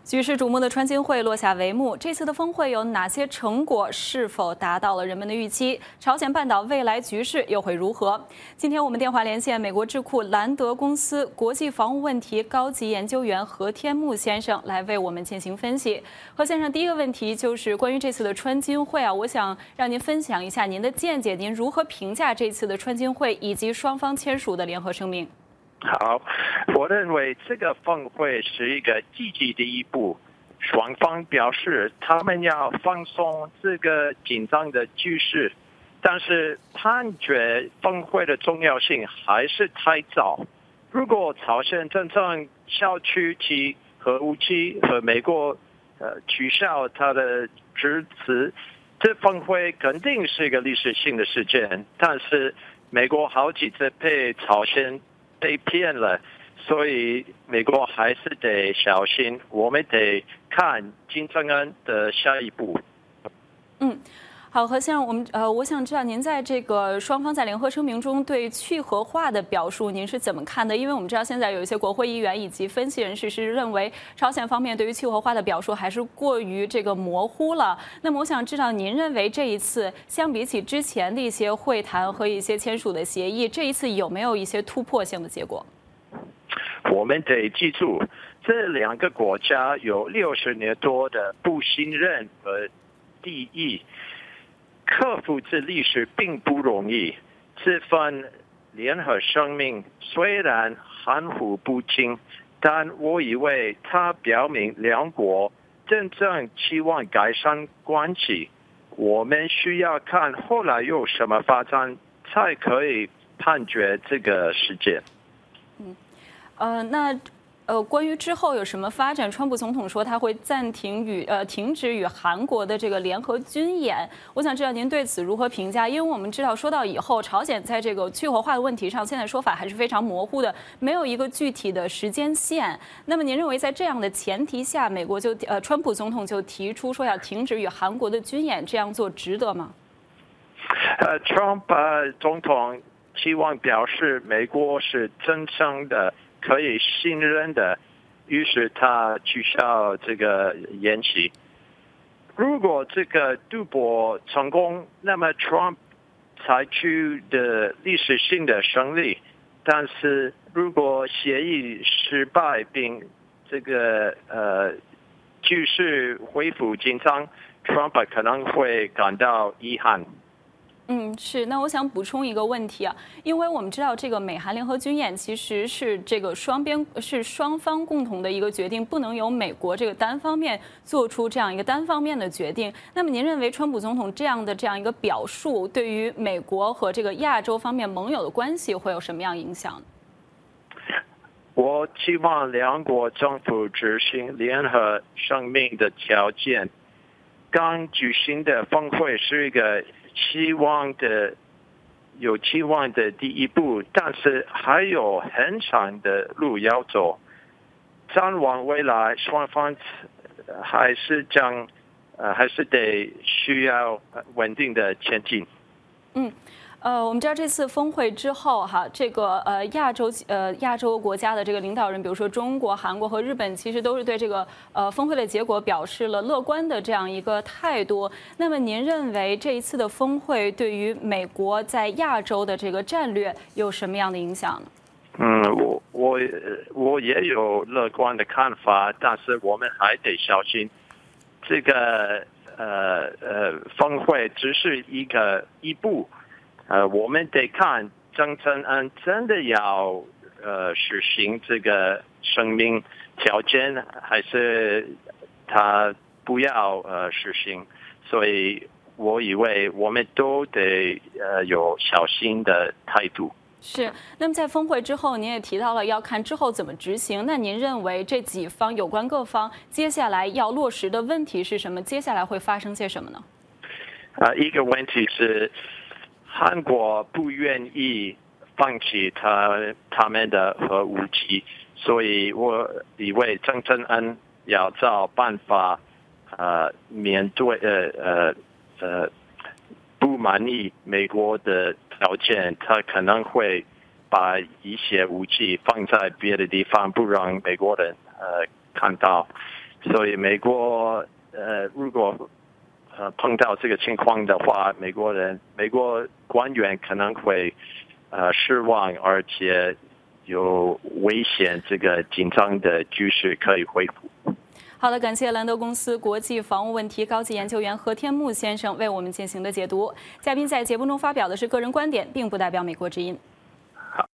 举世瞩目的川金会落下帷幕，这次的峰会有哪些成果？是否达到了人们的预期？朝鲜半岛未来局势又会如何？今天我们电话连线美国智库兰德公司国际防务问题高级研究员何天木先生来为我们进行分析。何先生，第一个问题就是关于这次的川金会啊，我想让您分享一下您的见解，您如何评价这次的川金会以及双方签署的联合声明？ 好，我认为这个峰会是一个积极的一步。双方表示他们要放松这个紧张的局势，但是判决峰会的重要性还是太早。如果朝鲜真正消去其核武器和美国取消他的支持，这峰会肯定是一个历史性的事件。但是美国好几次被朝鲜被骗了，所以美国还是得小心，我们得看金正恩的下一步。 好，何先生，我想知道您在这个双方在联合声明中对去核化的表述，您是怎么看的？因为我们知道现在有一些国会议员以及分析人士是认为，朝鲜方面对于去核化的表述还是过于这个模糊了。那么我想知道，您认为这一次相比起之前的一些会谈和一些签署的协议，这一次有没有一些突破性的结果？ 我们得记住，这两个国家有60年多的不信任和敌意。克服这历史并不容易，这份联合声明虽然含糊不清，但我以为它表明两国真正期望改善关系。我们需要看后来有什么发展，才可以判决这个事件。 关于之后有什么发展，川普总统说他会暂停停止与韩国的这个联合军演。我想知道您对此如何评价？因为我们知道说到以后，朝鲜在这个去核化的问题上，现在说法还是非常模糊的，没有一个具体的时间线。那么您认为在这样的前提下，美国川普总统就提出说要停止与韩国的军演，这样做值得吗 ？Trump 总统期望表示美国是真正的可以信任的，于是他取消这个演习。如果这个赌博成功，那么 Trump 采取的历史性的胜利。但是如果协议失败并这个局势恢复紧张 ，Trump 可能会感到遗憾。 是。那我想补充一个问题啊，因为我们知道这个美韩联合军演其实是这个双方共同的一个决定，不能由美国这个单方面做出这样一个单方面的决定。那么您认为川普总统这样一个表述，对于美国和这个亚洲方面盟友的关系会有什么样影响？ 我期望两国政府执行联合声明的条件。刚举行的峰会是一个有期望的第一步，但是还有很长的路要走。展望未来，双方还是得需要稳定的前进。 我们知道这次峰会之后，这个亚洲国家的这个领导人，比如说中国、韩国和日本，其实都是对这个峰会的结果表示了乐观的这样一个态度。那么您认为这一次的峰会对于美国在亚洲的这个战略有什么样的影响呢？ 我也有乐观的看法，但是我们还得小心，这个峰会只是一步。我们得看金正恩真的要实行这个声明条件，还是他不要实行。所以我以为我们都得有小心的态度。 是。那么在峰会之后，您也提到了要看之后怎么执行。那您认为这几方有关各方接下来要落实的问题是什么？接下来会发生些什么呢？ 一个问题是，韩国不愿意放弃他们的核武器，所以我以为金正恩要找办法面对不满意美国的条件，他可能会把一些武器放在别的地方，不让美国人看到。 所以美国如果碰到这个情况的话，美国官员可能会失望，而且有危险，这个紧张的局势可以恢复。 好的，感谢兰德公司国际防务问题高级研究员何天木先生为我们进行的解读。嘉宾在节目中发表的是个人观点，并不代表美国之音。